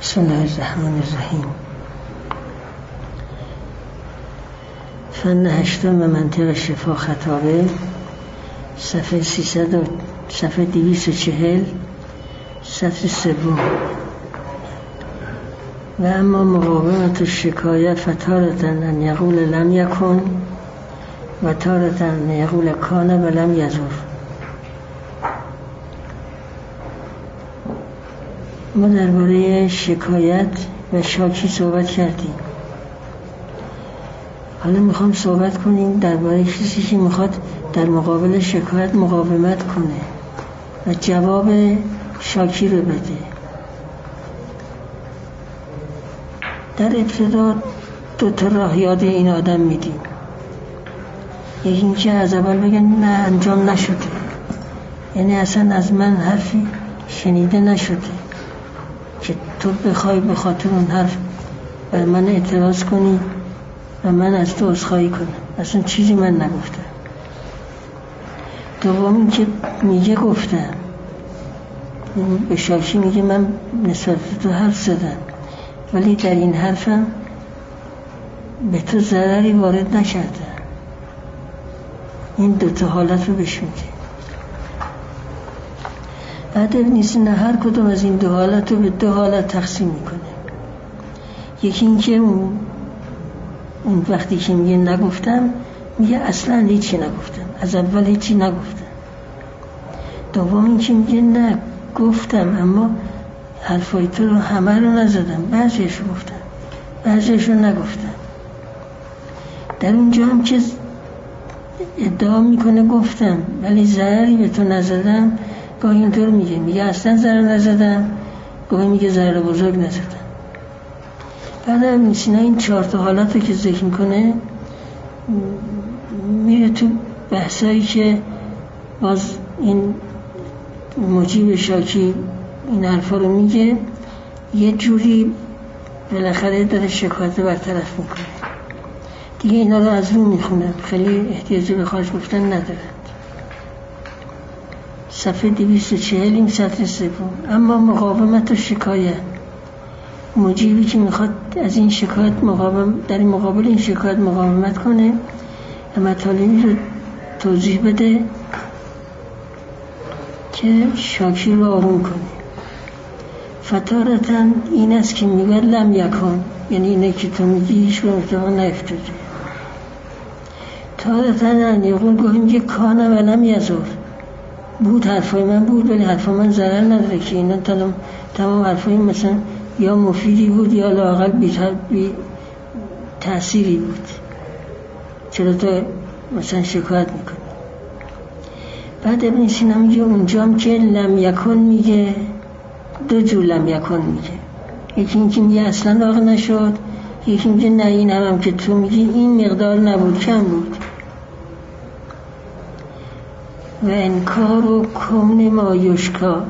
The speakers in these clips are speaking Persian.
بسم الله الرحمن الرحیم. فن هشتم منطق شفا خطابه، صفحه 240 سطر سوم. و اما مقاومت الشکایه فتارة ان یقول لم یکن و تارة ان یقول کان و لم یزور. ما درباره شکایت و شاکی صحبت کردیم. حالا میخوام صحبت کنیم درباره کسی که میخواد در مقابل شکایت مقاومت کنه و جواب شاکی رو بده. در ابتدا دو تا راه یاد این آدم میدیم. یکی اینکه از اول بگن نه انجام نشده، یعنی اصلا از من حرفی شنیده نشده که تو بخوای به خاطر اون حرف بر من اعتراض کنی و من از تو عذرخواهی کنم، اصلا چیزی من نگفتم. دومی که میگه گفتم، به شاکی میگه من نسبت تو حرف زدم ولی در این حرفم به تو ضرری وارد نکردم. این دوتا حالت رو بهش میگه. بعد نیست نه هر کدوم از این دو حالت رو به دو حالت تقسیم میکنه. یکی این که اون وقتی که میگه نگفتم، میگه اصلا هیچی نگفتم، از اول هیچی نگفتم. دوم این که میگه نه گفتم اما حرفای تو رو همه رو نزدم، بعضیش رو گفتم بعضیش رو نگفتم. در اونجا هم که ادعا میکنه گفتم ولی ضرری به تو نزدم، گاهی اینطور میگه اصلا ضرر نزدم، گاهی میگه ضرر بزرگ نزدم. بعد هم نیستینا این 4 تا حالت رو که ذکر میکنه میره تو بحثایی که باز این مجیب شاکی این حرفا رو میگه، یه جوری بالاخره داره شکایت برطرف میکنه. دیگه اینا رو از رو میخونم، خیلی احتیاجی به خارج گفتن ندارد. صفحه 240 این سطر سوم. اما مقاومت و شکایت، مجیبی که میخواد از این شکایت در مقابل این شکایت مقاومت کنه و مطالبی رو توضیح بده که شاکی رو آروم کنه. فتارتاً این است که میگه لم یکن، یعنی اینه که تو میگی هیچ به اتفاق نیفتاده. تارتاً یقول گاهی میگه کانه و لم یزور، بود حرفای من بود ولی حرفای من ضرر نداره، که اینا تمام حرفای مثلا یا مفیدی بود یا لااقل بی تأثیری بود، چرا تو مثلا شکایت میکنی. بعد ابن سینا میگه اونجام که لم یکن میگه دو جور لم یکن میگه. یکی این که میگه اصلا واقع نشد، یکی میگه نه این هم که تو میگی این مقدار نبود، کم بود. و انکار و کمن ما یشکا،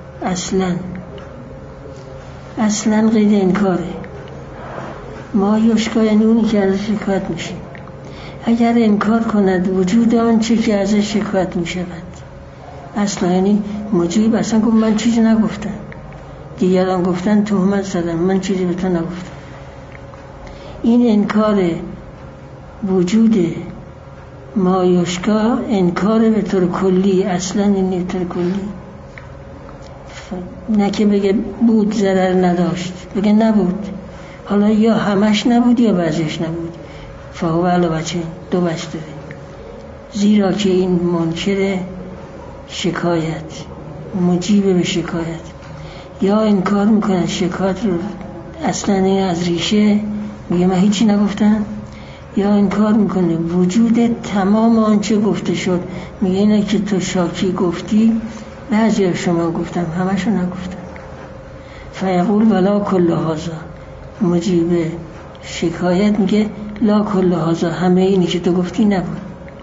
اصلا قید انکاره. ما یشکا یعنی اونی که ازش شکایت میشه. اگر انکار کند وجود آنچه که ازش شکایت میشود، اصلا یعنی مجیب اصلا گفت من چیزی نگفتم، دیگران گفتن تهمت زدم، من چیزی به تو نگفتم. این انکار وجود ما یشکا، انکار به طور کلی، اصلا این به طور کلی، نه که بگه بود ضرر نداشت، بگه نبود، حالا یا همش نبود یا بعضیش نبود، فهو علی وجهین، دو وجه داره. زیرا که این منکر شکایت، مجیب به شکایت، یا انکار میکنه شکایت رو اصلا این از ریشه، میگه من هیچی نگفتم، یا انکار میکنه وجود تمام آنچه گفته شد، میگه اینه که تو شاکی گفتی بعضی شما گفتم همشو نگفتم. فیقول ولا کل هذا، مجیب شکایت میگه لا کل هذا، همه اینی که تو گفتی نبود.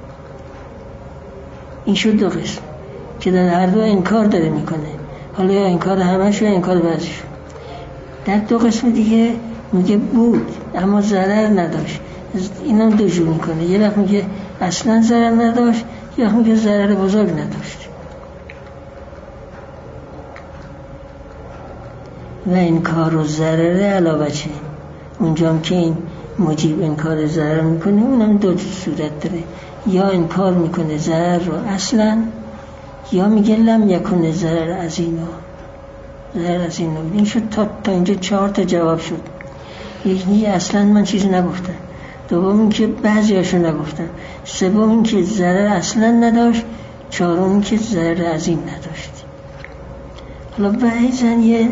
این شد دو قسم که در هر دو انکار داره میکنه، حالا یا انکار همش یا انکار بعضیش. در دو قسم دیگه میگه بود اما ضرر نداشت. اینا دو جور میکنه، یه وقت میگه اصلا ضرر نداشت، یه وقت میگه ضرر بزرگ نداشت. و انکار و ضرر علاوه چه اونجام که این مجیب انکار ضرر میکنه اونم دو صورت داره، یا انکار میکنه ضرر رو اصلا، یا میگه لم یکن ضرر از اینو. این شد تا اینجا 4 تا جواب شد. یکی اصلا من چیزی نگفتم، دوم این که بعضی هاشو نگفتم، سوم این که ضرر اصلا نداشت، چهارم این که ضرر از این نداشت. حالا بعضن یه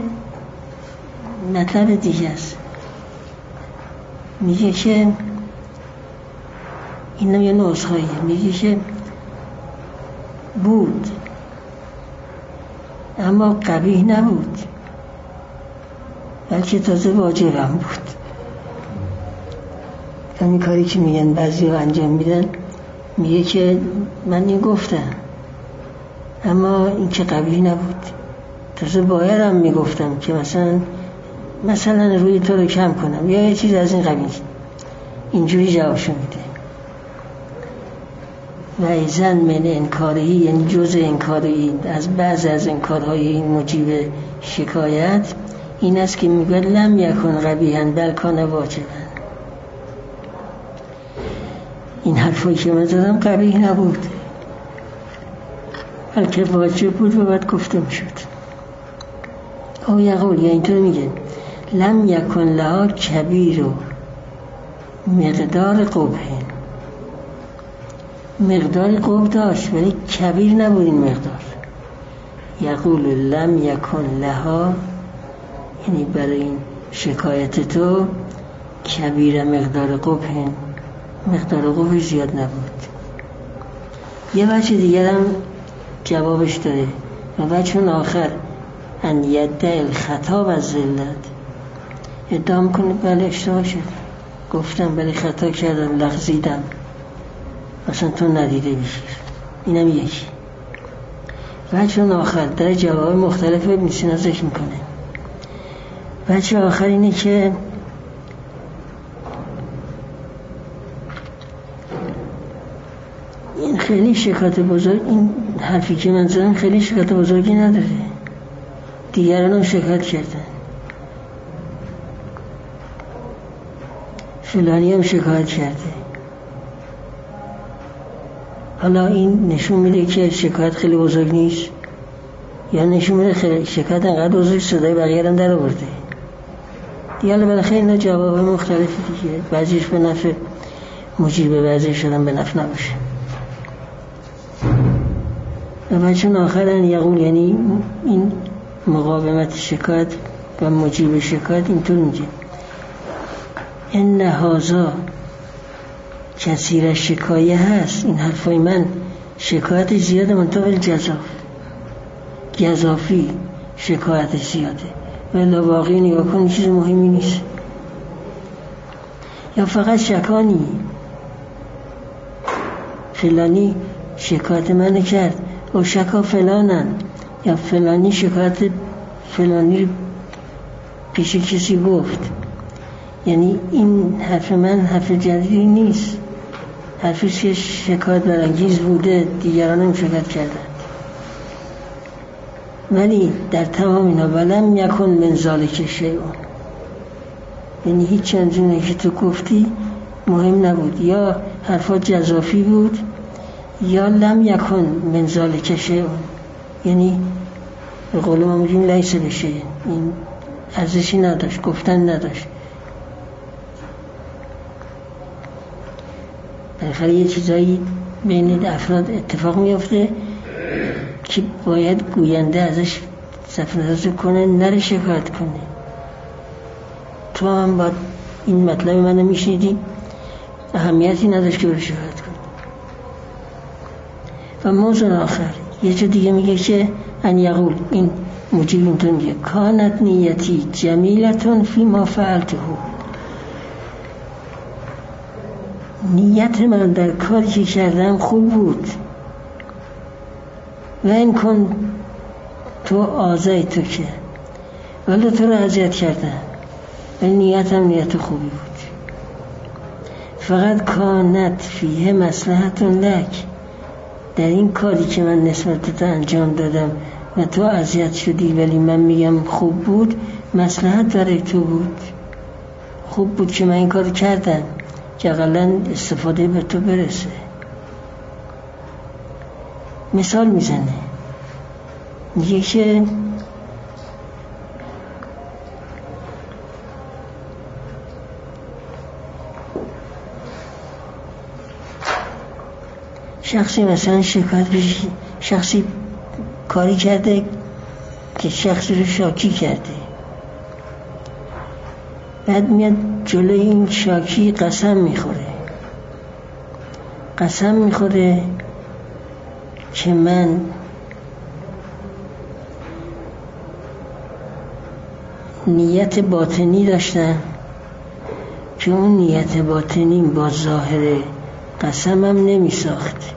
مطلب دیگه است، میگه که اینم یه نسخه‌ایه، میگه که بود اما قبیح نبود بلکه تازه واجبم بود. همین کاری که میگن بعضی ها انجام میدن، میگه که من این گفتم اما این که قبیح نبود، تازه بایدم میگفتم که مثلا روی تو رو کم کنم یا یه چیز از این قبیل. اینجوری جوابشو میده. و ایزن من انکاری، یعنی جزء انکاری از بعض از انکارهای این مجیب شکایت این است که میگه لم یکن قبیحا بل کان واجبا. این حرفایی که من زدم قبیح نبود بلکه واجب بود و باید گفته میشد. او یقول، یا اینطور میگه لم یکن لها کبیر و مقدار قبح. مقدار قبح داشت ولی کبیر نبود این مقدار. یقول لم یکن لها، یعنی برای این شکایت تو کبیر مقدار قبح، مقدار قبح زیاد نبود. یه بچه دیگر هم جوابش داره و بچه آخر ان یدعی الخطا و ذلت، ادعا کنه بله اشتباه شد، گفتم بله خطا کردم، لغزیدم، اصلا تو ندیده بشیر. اینم یکی. بچه آخر در جواب مختلف ابن سینا ذکر میکنه. بچه آخر اینه که این خیلی شکایت بزرگ، این حرفی که من زدم خیلی شکایت بزرگی نداره، دیگران هم شکایت کردن، فلانی هم شکایت کرده. حالا این نشون میده که شکایت خیلی بزرگ نیست، یا نشون میده خیلی شکایت انقدر بزرگ صدای بقیه هم در آورده. دیگه بالاخره اینا جواب مختلفی دیگه، بعضیش به نفع مجیب، بعضیش هم به نفع نباشه. و بچون آخرن یقول، یعنی این مقاومت شکایت و مجیب شکایت اینطور میگه ان هذا کثیر شکایه هست. این حرفای من شکایت زیاده، منطقه گزافی شکایت زیاده، ولی واقعی نگاه کنی چیز مهمی نیست. یا فقط شکانی فلانی شکایت من کرد و شکا فلانن، یا فلانی شکایت فلانی پیش کسی گفت. یعنی این حرف من حرف جدیدی نیست، حرفی که شکایت برانگیز بوده، دیگران هم شکایت کردن. ولی در تمام اینا ولم یکن من ذالک شیء، یعنی هیچ چندونه که تو گفتی مهم نبود، یا حرفات جزافی بود، یا لم یکن من ذالک شیء، یعنی به قول ما میگیم لیس بشیء، این ارزشی نداشت، گفتن نداشت. بالاخره یه چیزایی بین افراد اتفاق میفته که باید گوینده ازش صرف نظر کنه، نره شکایت کنه. تو هم باید این مطلب منو میشنیدی، اهمیتی نداشت که برو شکایت کنه. و موضوع آخر یه جا دیگه میگه که ان یقول، این مجیب اینطور میگه کانت نیتی جمیلتون فی ما فعلته، نیت من در کاری که کردم خوب بود، و این کن تو آزای تو که ولی تو رو اذیت کردم، ولی نیتم نیت خوبی بود. فقط کانت فیه مصلحتون لک، در این کاری که من نسبت تو انجام دادم و تو اذیت شدی ولی من میگم خوب بود، مصلحت برای تو بود، خوب بود که من این کار کردم که اقلا استفاده به تو برسه. مثال میزنه، میگه که شخصی مثلا شخصی کاری کرده که شخصی رو شاکی کرده، بعد میاد جلوی این شاکی قسم میخوره که من نیت باطنی داشتم که اون نیت باطنی با ظاهر قسمم نمی ساخت،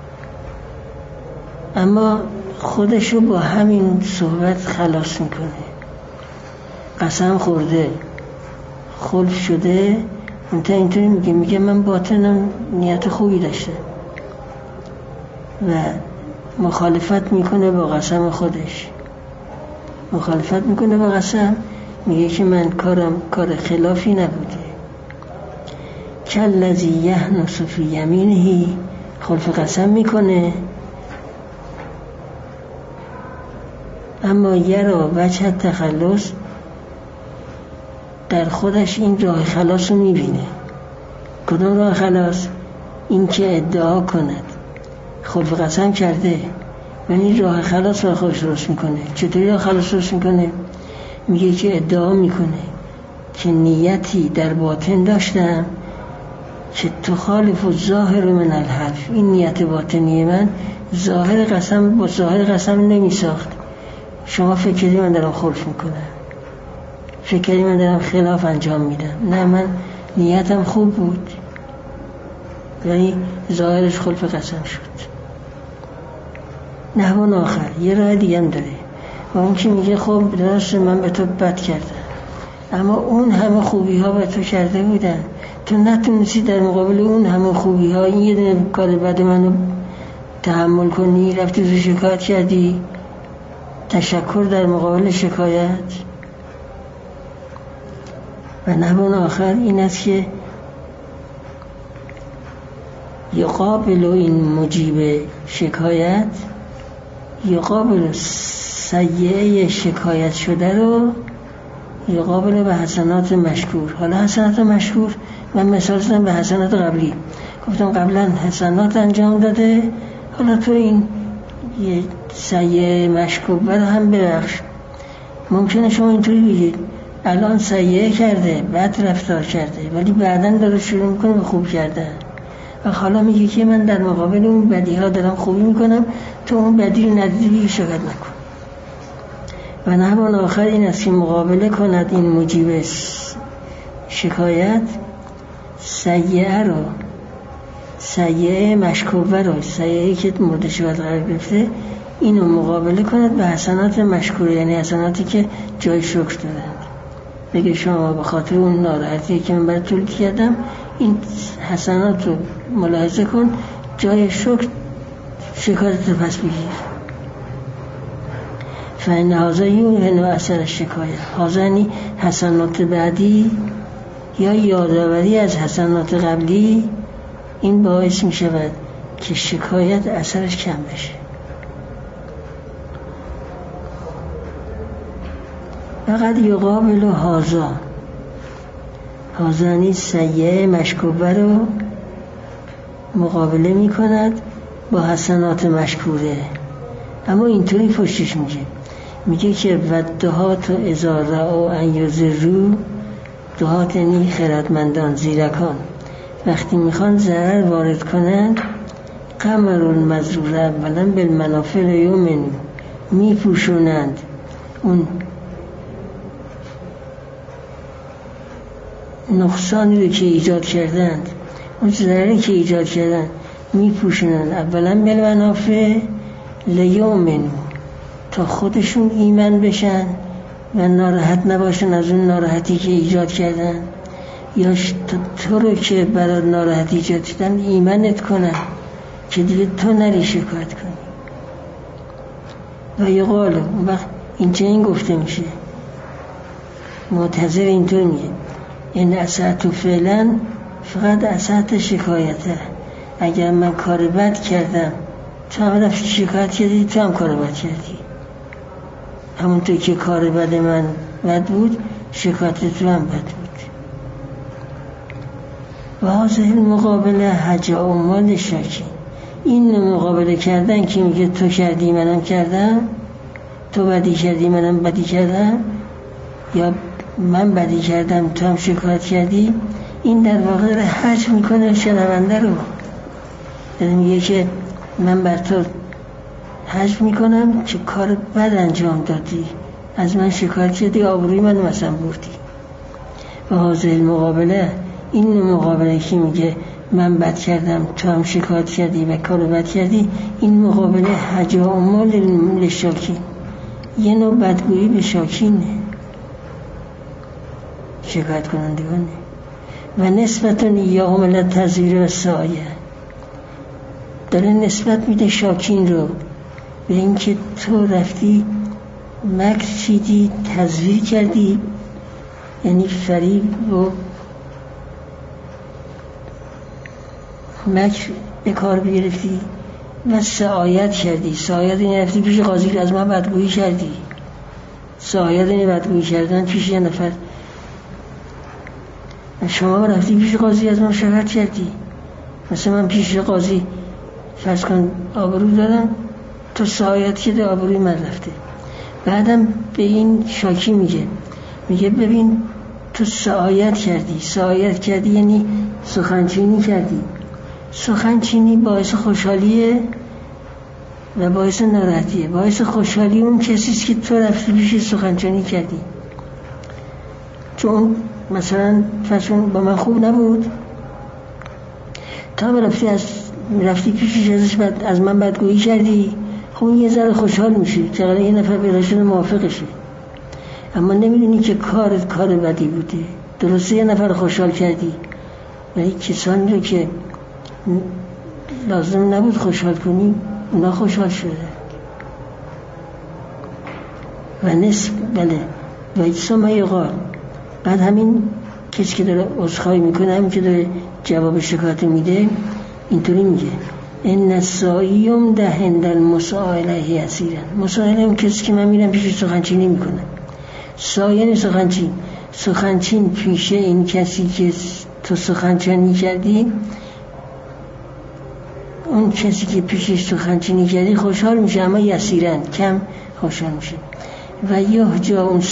اما خودشو با همین صحبت خلاص میکنه. قسم خورده، خلف شده، منتها اینطوری میگه من باطنم نیت خوبی داشته و مخالفت میکنه با قسم خودش، مخالفت میکنه با قسم، میگه که من کار خلافی نبوده. کالذی یحنث فی یمینه، خلف قسم میکنه اما یرا وجه تخلص، در خودش این راه خلاص رو میبینه. کدوم راه خلاص؟ این که ادعا کند خلف قسم کرده ولی راه خلاص رو خودش درست میکنه. چطوری راه خلاص درست میکنه؟ میگه که ادعا میکنه که نیتی در باطن داشتم که تخالف الظاهر من الحلف، این نیت باطنی من ظاهر قسم با ظاهر قسم نمیساخت. شما فکر کردی من دارم خلف میکنم، فکر کردی من دارم خلاف انجام میدم. نه، من نیتم خوب بود ولی ظاهرش خلف قسم شد. نحو آخر یه راه دیگه هم داره و اون که میگه خب درسته من به تو بد کردم اما اون همه خوبی ها به تو کرده بودن، تو نتونستی در مقابل اون همه خوبی ها این یه دونه کار بد منو تحمل کنی، رفتی تو شکایت کردی. تشکر در مقابل شکایت. و نحو آخر این است که یقابل این مجیب شکایت، یقابل سیئه شکایت شده رو یقابل به حسنات مشکور. حالا حسنات مشکور من مثال زدم به حسنات قبلی، گفتم قبلا حسنات انجام داده، حالا تو این یه سیئه مشکور هم ببخش. ممکنه شما اینطوری بگید الان سیئه کرده، بد رفتار کرده، ولی بعداً داره شروع میکنه به خوب کردن و حالا میگه که من در مقابل اون بدی ها دارم خوبی میکنم، تو اون بدی رو ندیدی شکایت نکن. و نحو آخر این است که مقابله کند این موجب شکایت سیئه رو، سیئه مشکوبه رو، سیئه که مورد شکایت قرار گرفته اینو مقابله کند به حسنات مشکوره، یعنی حسناتی که جای شکر دارند. بگه شما به خاطر اون ناراحتی که من برات تولید کردم این حسنات رو ملاحظه کن، جای شکر شکایت رو پس بگیر. فإن هذا یوهن اثر الشکایت، هذا حسنات بعدی یا یادآوری از حسنات قبلی، این باعث می شود که شکایت اثرش کم بشه. فقط یقابل هازانی سیئه مشکوبه رو مقابله می کند با حسنات مشکوره، اما اینطوری پشتش میگه که ودهات و ازاره و انیوزرو، دهات یعنی خردمندان زیرکان وقتی میخوان ضرر وارد کنند، قمرون مزرور اولا بالمنافع یومن، میپوشونند اون نقصانی رو که ایجاد کردند، اون ضرری که ایجاد کردند میپوشونند اولا بالمنافع لیومن، تا خودشون ایمن بشن و ناراحت نباشن از اون ناراحتی که ایجاد کردن، یا تو رو که برای ناراحتی ایجاد کردن ایمنت کنن که دیگه تو نری شکایت کنی. و یقال اون وقت این گفته میشه معتذر اینطور میگه این اسعت فعلا فقط اسعت شکایته. اگر من کار بد کردم تو هم رفتی شکایت کردی، تو هم کار بد کردی. همونطور که کار بد من بد بود شکایت تو هم بد بود. و حاضر مقابله حجا و مال شاکی. این مقابله کردن که میگه تو کردی منم کردم، تو بدی کردی منم بدی کردم، یا من بدی کردم تو هم شکایت کردی، این در واقع حج میکنه شنونده رو. یعنی میگه که من بر تو حج میکنم که کار بد انجام دادی، از من شکایت کردی، آبروی من مثلا بردی. و حاضر مقابله، این مقابله که میگه من بد کردم تو هم شکایت کردی و کار بد کردی، این مقابله حجا و مال شاکی، یه نوع بدگویی به شاکینه، شکایت کنندگانه. و نسبتون ایاهم للتزویر و سایه، داره نسبت میده شاکین رو به اینکه تو رفتی مکر چیدی، تزویر کردی، یعنی فریب و مکر به کار بگرفتی و سعایت کردی. سعایت این رفتی پیش قاضی از من بدگویی کردی. سعایت این بدگویی کردن پیش یه نفر. شما رفتی پیش قاضی از من شکایت کردی، مثلا من پیش قاضی فرض کن آبرو دادم، تو سعایت کرده آبروی من رفته. بعدم به این شاکی میگه ببین تو سعایت کردی یعنی سخنچینی کردی. سخنچینی باعث خوشحالیه و باعث ناراحتیه. باعث خوشحالی اون کسیست که تو رفتی پیش سخنچینی کردی، چون مثلا فرضون با من خوب نبود، تا رفتی پیشش ازش از من بدگویی کردی، خب یه ذره خوشحال میشه چقدر یه نفر پیدا شده موافقشه. اما نمیدونی که کار بدی بوده. درسته یه نفر خوشحال کردی، ولی کسانی رو که لازم نبود خوشحال کنی اونا خوشحال شده. و بله و ایسا یقال. بعد همین کسی که داره عذرخواهی میکنه، همین که داره جواب شکایت میده، اینطوری میگه ان السائیم دهند المسائله یسیرا. مسائله اون کسی که من میرم پیش سخنچینی میکنم. سایه سخنچین پیش این کسی که تو سخنچینی کردی، اون کسی که پیشش سخنچینی کردی خوشحال میشه، اما یسیرا کم خوشحال میشه. و یهجا اون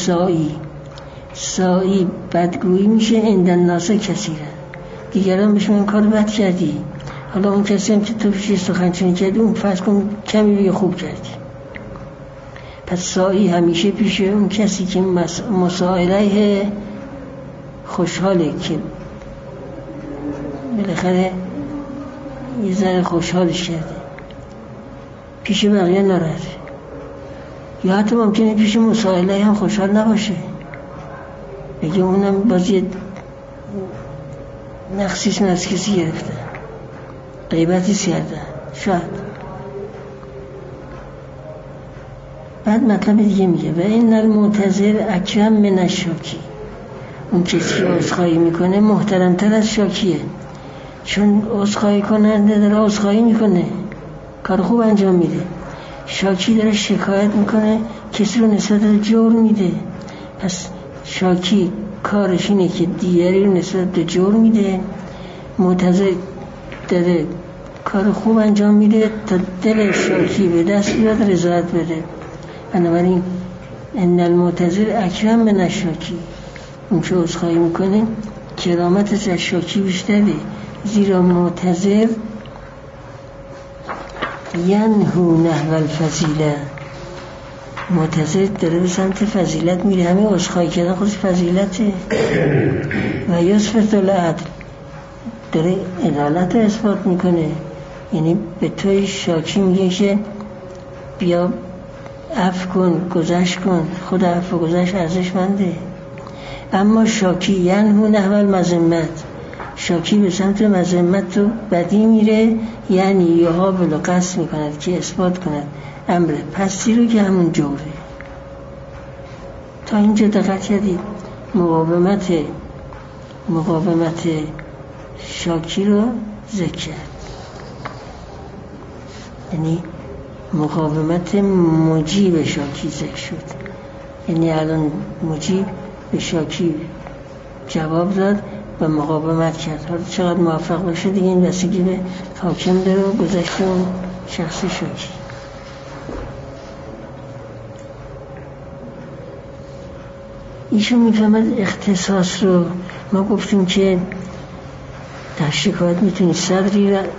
سایی بدگویی میشه عند الناس کثیرا. دیگران بهش میگن کار بد کردی، حالا اون کسی هم که تو پیشش سخنچینی کردی اون فرض کن کمی بگه خوب کردی. پس سایی همیشه پیش اون کسی که مسائله خوشحاله، که بالاخره یه ذره خوشحالش کرده، پیش بقیه ناراحته. یا حتی ممکنه پیش مسائله هم خوشحال نباشه، بگه اونم بازی نقصیش از کسی گرفته، غیبتیش کرده شاید. بعد مطلب دیگه میگه و این المعتذر اکرم من الشاکی. اون کسی که عذرخواهی میکنه محترمتر از شاکیه، چون عذرخواهی کننده داره عذرخواهی میکنه، کار خوب انجام میده. شاکی داره شکایت میکنه، کسی رو نسبت به جور میده. پس شاکی کارش اینه که دیگری رو نسبت به جور میده، معتذر داره کار خوب انجام میده تا دل شاکی به دست بیاد، رضایت بده. بنابراین ان المعتذر اکرم من الشاکی. اون که عذرخواهی میکنه کرامتش از شاکی بیشتره، زیرا معتذر ینهو نحو الفضیله. معتذر داره به سمت فضیلت میره، همین عذرخواهی کردن خودش فضیلته. و یثبت العدل، داره عدالت رو اثبات میکنه، یعنی به توی شاکی میگه که بیا عفو کن، گذشت کن، خود عفو و گذشت ارزشمنده. اما شاکی ینهو نحو المذمت، شاکی به سمت مذمت و بدی میره، یعنی یحاول قصد میکند که اثبات کند امر پستی رو که همون جوره. تا اینجا دقت کردید مقاومت شاکی رو ذکر کرد، یعنی مقاومت مجیب شاکی ذکر شد. یعنی الان مجیب به شاکی جواب داد و مقاومت کرد. حالا چقدر موفق باشه دیگه این بستگی به حاکم داره و گذشته اون شخص شاکی. ایشون میفهمد اختصاص رو، ما گفتیم که در شکایت میتونی صدری را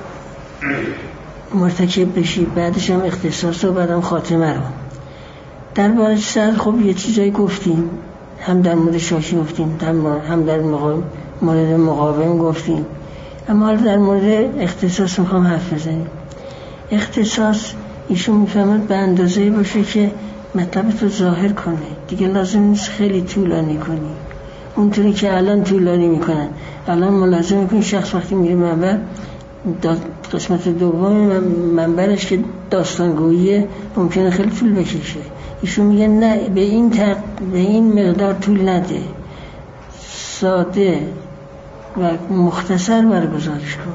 مرتکب بشی، بعدش هم اختصاص رو، بعدم خاتمه رو. در باره صدر خب یه چیزایی گفتیم، هم در مورد شاکی گفتیم، هم در مورد مقاوم گفتیم، اما حالا در مورد اختصاص میخوام حرف بزنیم. اختصاص ایشون میفهمد به اندازه‌ای باشه که مطلب تو ظاهر کنه، دیگه لازم نیست خیلی طولانی کنی، اونطوری که الان طولانی میکنن. الان ملاحظه میکنی شخص وقتی میره منبر، قسمت دوم منبرش که داستانگوییه ممکنه خیلی طول بکشه. ایشون میگه نه، به این مقدار طول نده، ساده و مختصر برگزارش کن.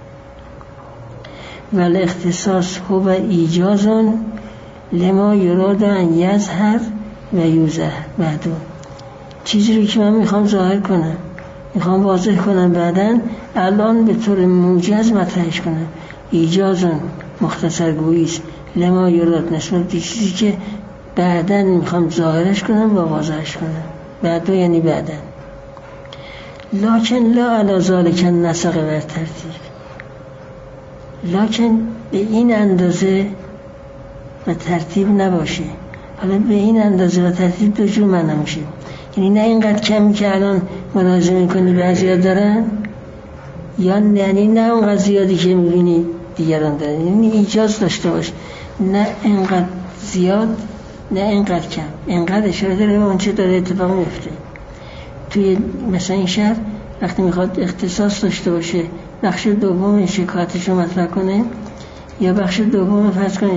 ولی اختصاص هو ایجازون لما یراد ان یظهر و یوضح بعدو. چیزی رو که من میخوام ظاهر کنم، میخوام واضح کنم، بعدن الان به طور موجز مطرحش کنم. ایجازون مختصر گوییست، لما یراد نسبت چیزی که بعدن میخوام ظاهرش کنم و واضحش کنم. بعدو یعنی بعدن. لکن لا علی ذالک النسق و ترتیب، لکن به این اندازه و ترتیب نباشه. حالا به این اندازه و ترتیب دو جور معنی میشه، یعنی نه اینقدر کمی که الان ملاحظه میکنی بعضیا دارن، یا یعنی نه اونقدر زیادی که میبینی دیگران دارن. یعنی ایجاز داشته باش، نه اینقدر زیاد نه اینقدر کم. اینقدر اشاره داره به اون چه داره اتفاق میفته. توی مثلا این شهر وقتی میخواد اختصاص داشته باشه، بخش دوم شکایتش رو مطرح کنه، یا بخش دوم فرض کنه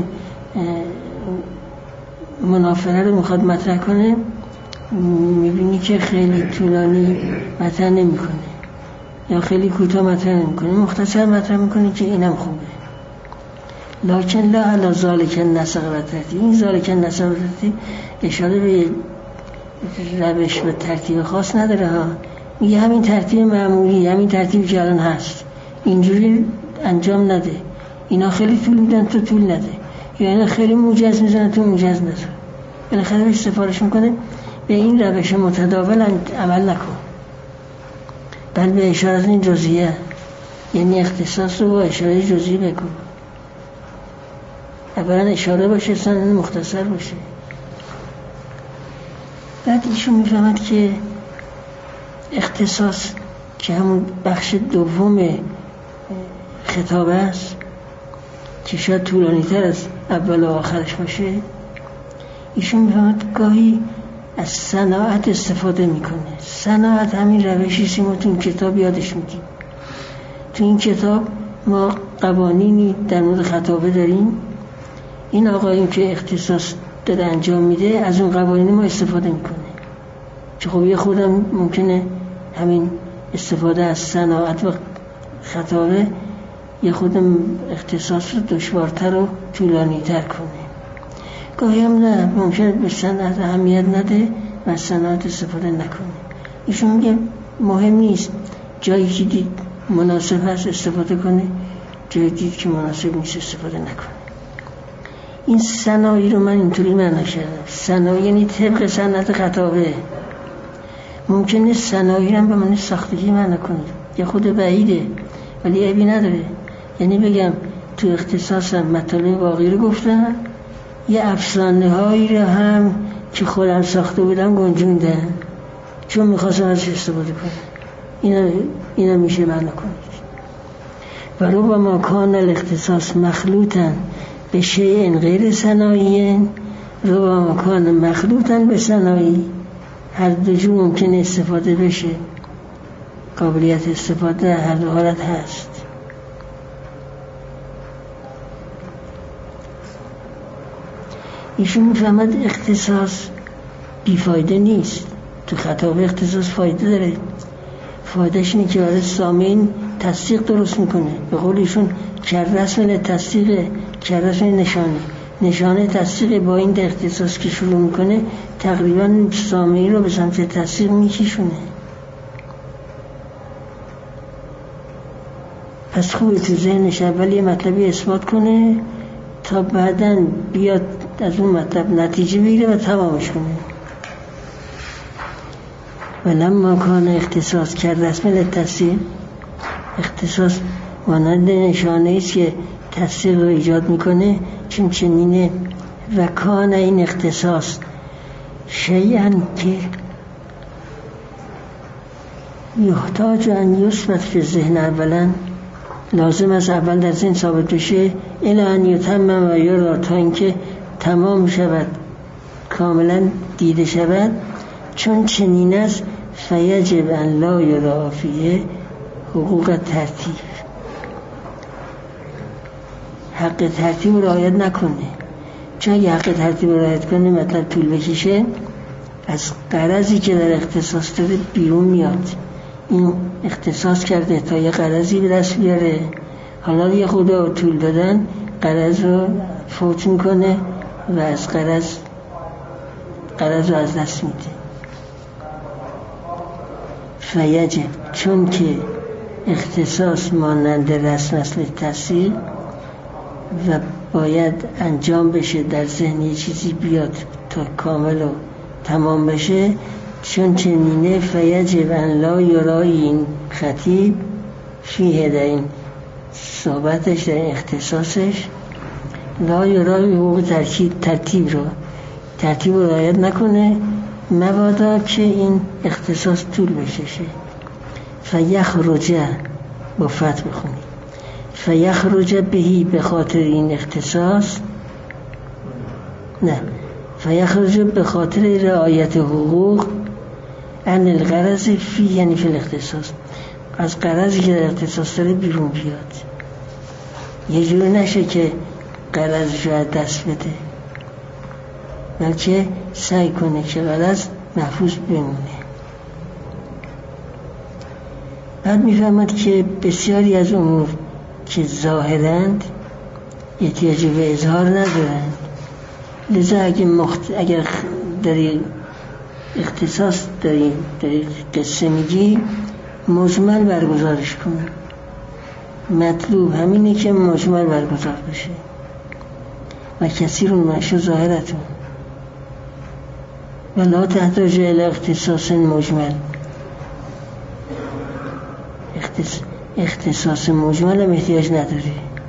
منافره رو میخواد مطرح کنه، میبینی که خیلی طولانی مطرح نمیکنه یا خیلی کوتاه مطرح نمیکنه، مختصر مطرح میکنه که اینم خوبه. لکن لا علی ذالک النسق و ترتیب، این ذالک النسق و ترتیب اشاره به روش و ترتیب خاص نداره ها. میگه همین ترتیب معمولی، همین ترتیبی که الان هست، اینجوری انجام نده. اینا خیلی طول میدن تو طول نده، یا اینا خیلی موجز میزنن تو موجز نده. بالاخره بهش سفارش میکنه به این روش متداول عمل نکن، بل به اشاره این جزئیه، یعنی اختصاص رو با اشاره جزئی بگو. اولا اشاره باشه، ثانیا مختصر باشه. بعد ایشون میفهمد که اختصاص که همون بخش دوم خطاب است که شاید طولانی تر از اول و آخرش باشه، ایشون میفهمد گاهی از صناعت استفاده میکنه. صناعت همین روشی ما تو این کتاب یادش میدیم. تو این کتاب ما قوانینی در مورد خطابه داریم، این آقایون که اختصاص داره انجام میده از اون قوانین ما استفاده میکنه، که خب یه خودم ممکنه همین استفاده از صناعت و خطابه یه خودم اختصاص رو دشوارتر و طولانی تر کنه. گاهی هم نه، ممکنه به صنعت اهمیت نده و از صنعت استفاده نکنه. ایشون میگه مهم نیست، جایی که دید مناسب هست استفاده کنه، جایی دید که مناسب نیست استفاده نکنه. این صنایع رو من اینطوری معنی کردم. صنایع یعنی طبق صنعت خطابه. ممکنه صنایع هم به معنی ساختگی معنی کنه، یا خود بعیده ولی عیبی نداره. یعنی بگم تو اختصاصم مطالب واقعی رو گفتم، یه افسانه هایی رو هم که خودم ساخته بودم گنجوندم چون میخواستم ازش استفاده کنم. اینا میشه معنی کنید. و ربما کان الاختصاص مخلوطا به شیء غیر صنایع، ربما کان مخلوطا به صنایع. هر دو جو ممکنه استفاده بشه، قابلیت استفاده هر دو حالت هست. ایشون میفهمد اختصاص بیفایده نیست، تو خطاب اختصاص فایده داره. فایدهش اینه که برای سامعین تصدیق درست میکنه. به قولشون کررسم تصدیق، کررسم نشانه تصدیق. با این اختصاص که شروع میکنه تقریبا سامعین رو به سمت تصدیق میکشونه. پس خوبه تو ذهنش اول یه مطلبی اثبات کنه تا بعداً بیاد از اون مطلب نتیجه بگیره و تمامش کنه. ولما کان اختصاص کرد رسم للتصدیق، اختصاص مانند نشانه است که تصدیق رو ایجاد میکنه. چون چنینه و کان این اختصاص شیئا که یحتاج ان یثبت فی الذهن، اولا لازم است اول در ذهن ثابت بشه، الی ان یتمم و یرا، تا اینکه تمام شود، کاملا دیده شود. چون چنین است فیجب ان لا یرا فیه حقوق ترتیب، حق ترتیب رو رعایت نکنه. چون اگه حق ترتیب رو رعایت کنه مطلب طول بکشه، از غرضی که در اختصاص داره بیرون میاد. این اختصاص کرده تا یه غرضی به دست بیاره، حالا یه خدا طول دادن غرض رو فوت میکنه و از غرض رو از دست میده. فیجب، چون که اختصاص مانند رسم اصل تصدیق و باید انجام بشه، در ذهن یه چیزی بیاد تا کامل و تمام بشه. چون چنینه فیجب ان لا یرای، این خطیب فیه، در این صحبتش، در این اختصاصش، لا یرای حقوق ترتیب رو رعایت نکنه، مبادا که این اختصاص طول بکشه. فیخرج، با فتح بخونید، فیخرج بهی، به خاطر این اختصاص، نه، فیخرج به خاطر رعایت حقوق ان الغرض فی، یعنی فی الاختصاص، از غرضی که در اختصاص داره بیرون بیاد. یه جور نشه که غرضش رو دست بده، بلکه سعی کنه که غرض محفوظ بمونه. بعد میفهمد که بسیاری از امور که ظاهرند احتیاج به اظهار ندارند، لذا اگر داری اختصاص داری قصه میگی، مجمل برگزارش کن. مطلوب همینه که مجمل برگزار بشه. و کثیر منشو ظاهرتون و لا تحتاج الی اختصاص مجمل. اختصاص مجمل هم احتیاج نداره.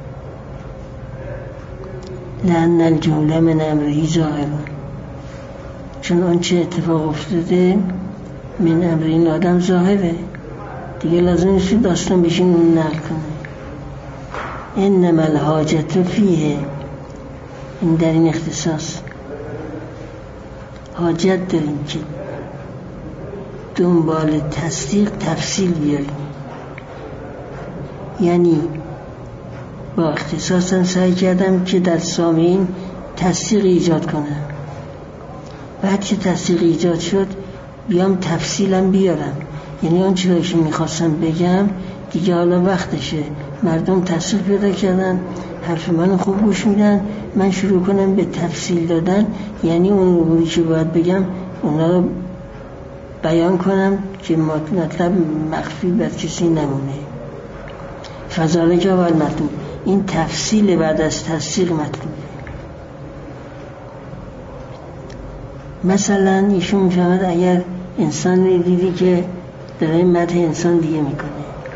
لأن الجمله من امره ظاهرون، چون آنچه اتفاق افتاده من امر این آدم ظاهره، دیگه لازم نیست داستان بشین اون نقل کنه. انما الحاجت فیه، این در این اختصاص حاجت داریم که دنبال تصدیق تفصیل بیاریم. یعنی با اختصاصم سعی کردم که در سامعین تصدیق ایجاد کنم. بعد که تصدیق ایجاد شد بیام تفصیلم بیارم. یعنی آن چیزی که میخواستم بگم دیگه حالا وقتشه، مردم تصدیق پیدا کردن، حرف منو خوب گوش میدن، من شروع کنم به تفصیل دادن. یعنی اون اموری که باید بگم اونا رو بیان کنم که مطلب مخفی بر کسی نمونه. فضاله که باید مطلوب، این تفصیل بعد از تصدیق مطلوبه. مثلا ایشون میفهمد اگر انسان رو دیدی که داره مدح انسان دیگه میکنه،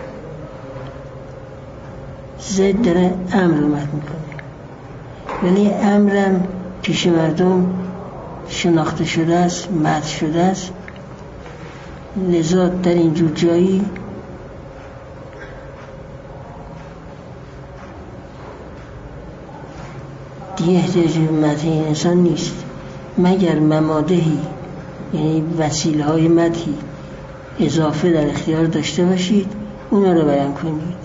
زید داره امر رو مدح میکنه، ولی امرم پیش مردم شناخته شده است، مدح شده است، لذا در اینجور جایی دیگه احتیاج به مدح این انسان نیست، مگر ممادهی، یعنی وسیله های مدحی اضافه در اختیار داشته باشید، اونا رو بیان کنید.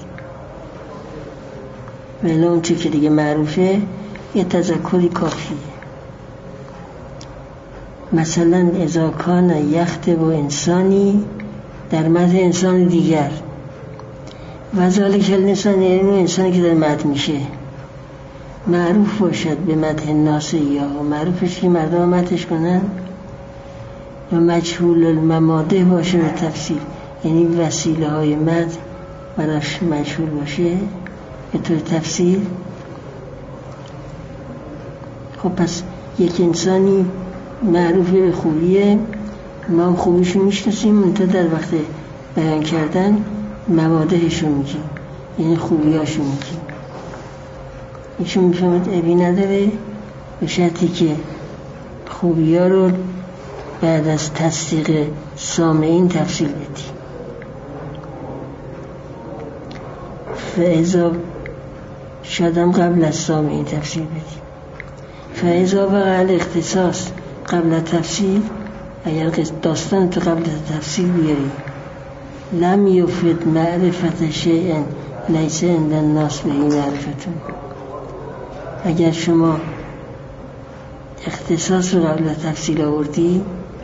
ولی اون چه که دیگه معروفه یه تذکری کافیه. مثلا اذا کان یخطب انسانی در مدح انسان دیگر و ذالک الانسان، یعنی انسانی که در مدح میشه معروف باشد به مدح الناس یا معروفش که مردم مدحش کنن، و مجهول الممادح باشه به تفسیر، یعنی وسیله های مدح براش مجهول باشه به طور تفسیر. خب پس یک انسانی معروف به خوبیه، ما خوبیشو میشناسیم، منتها در وقت بیان کردن ممادحشو میگیم، یعنی خوبیاشو میگیم. ایشون میفهمد عیبی نداره به شرطی که خوبیا رو بعد از تصدیق سامعین تفصیل بدی. فاذا شدم قبل از سامعین تفصیل بدی. فاذا وقع الاختصاص قبل تفصیل، اگر داستان تو قبل تفصیل بیاری، لم یفید معرفت شیء لیس عند الناس به معرفتون. اگر شما اختصاص رو قبل تفصیل آوردی،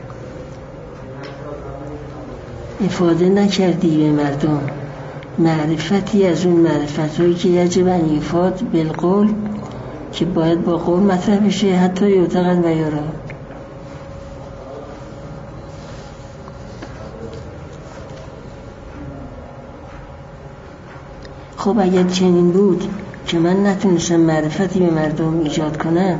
افاده نکردی به مردم معرفتی از اون معرفت هایی که یجب ان یفاد بالقول، که باید با قول مطرح بشه، حتی یعتقد و یرا. خب اگر چنین بود که من نتونستم معرفتی به مردم ایجاد کنم،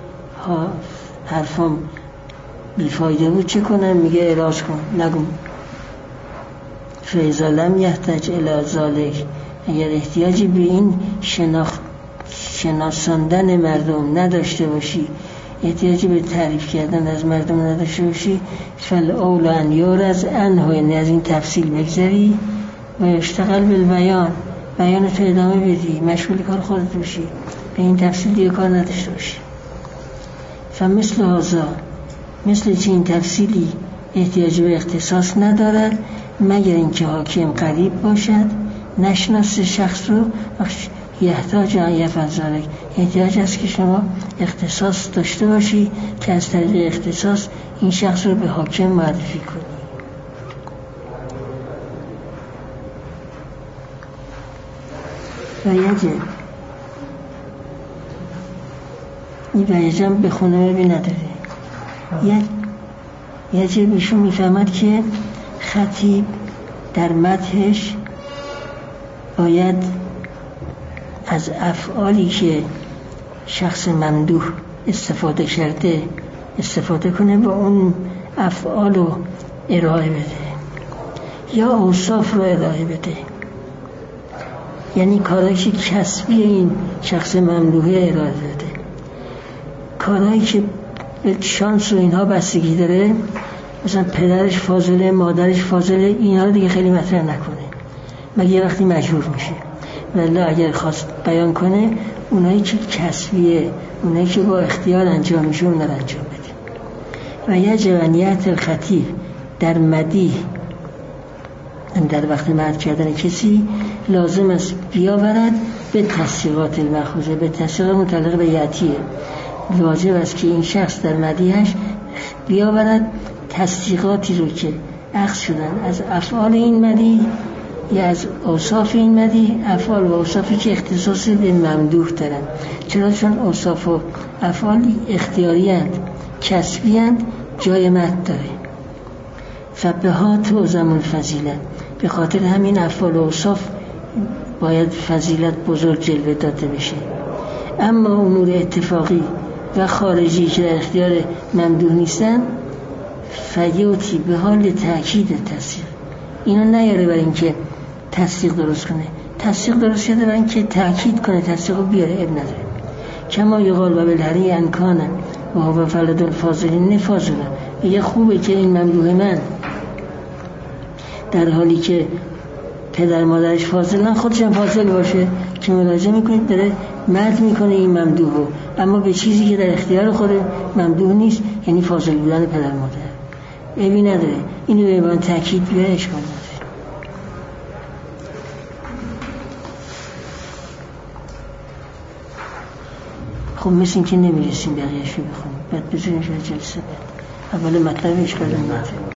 حرفم بیفایده بود، چه کنم؟ میگه اعراض کن، نگو. فاذا لم یحتاج الی ذلک، اگر احتیاجی به این شناساندن مردم نداشته باشی، احتیاجی به تعریف کردن از مردم نداشته باشی، فالاولی ان یعرض عنه، یعنی از این تفصیل بگذری و یشتغل بالبیان، بیانتو ادامه بدی، مشغول کار خودت باشی، به این تفصیل دیگه کار نداشته باشی. فمثل هذا، مثل چنین تفصیلی احتیاج به اختصاص ندارد مگر اینکه حاکم قریب باشد، نشناس شخص رو، یحتاج ان یفعل ذلک، احتیاج است که شما اختصاص داشته باشی که از طریق اختصاص این شخص رو به حاکم معرفی کنی. و یجب به خونه بی نداره. یجب ایشون میفهمد که خطیب در مدحش باید از افعالی که شخص ممدوح استفاده کرده استفاده کنه و اون افعال رو ارائه بده یا اوصاف رو ارائه بده، یعنی کارهایی که کسبی این شخص ممدوحه ارائه بده. کارهایی که به شانس و اینها بستگی داره، مثلا پدرش فاضله، مادرش فاضله، اینها رو دیگه خیلی مطرح نکنه مگه وقتی مجبور میشه. ولی اگر خواست بیان کنه اونایی که کسبیه، اونایی که با اختیار انجام میشه، اون رو انجام بده. و یجب ان یأتی الخطیب در مدیح، در وقت مدح کردن کسی لازم است بیاورد به تصدیقات المأخوذه، به تصدیق متعلق به یأتیه. واجب است که این شخص در مدیحش بیاورد تصدیقاتی رو که اخذ شدن از افعال این مدیح یا از اوصاف این مدیح، افعال و اوصافی که اختصاص به ممدوح دارن. چرا؟ چون اوصاف و افعال اختیاری هست، کسبی هست، جای مدح داره. فبها تعظم الفضیلت، به خاطر همین افعال و اوصاف باید فضیلت بزرگ جلوه داده بشه. اما امور اتفاقی و خارجی که در اختیار ممدوح نیستن، فیوتی به حال تأکید تصدیق، اینا نیاره برای اینکه تصدیق درست کنه، تصدیق درست کرده برای اینکه تأکید کنه، تصدیق رو بیاره، اب نداره. کما یقال و بالهری انکانه و هو فلد الفاضلین نفاضله، میگه خوبه که این ممدوح من در حالی که پدر مادرش فاضلن خودش هم فاضل باشه، که ملاحظه میکنید داره مدح میکنه این ممدوح رو، اما به چیزی که در اختیار خود ممدوح نیست، یعنی فاضل بودن پدر مادر. عیبی نداره، اینو به عنوان تاکید بیاره، اشکال نداره. خب مثل این که نمیرسیم بقیه‌شو بخونیم، بعد بذاریم شاید جلسه بعد. اول مطلبش کردم